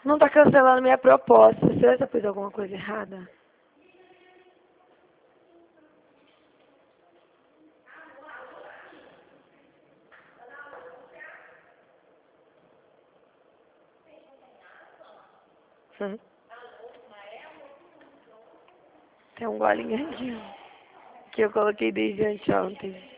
Não tá cancelando minha proposta. Será que eu fiz alguma coisa errada? Hum. Tem um golinho aqui, ó, que eu coloquei desde anteontem.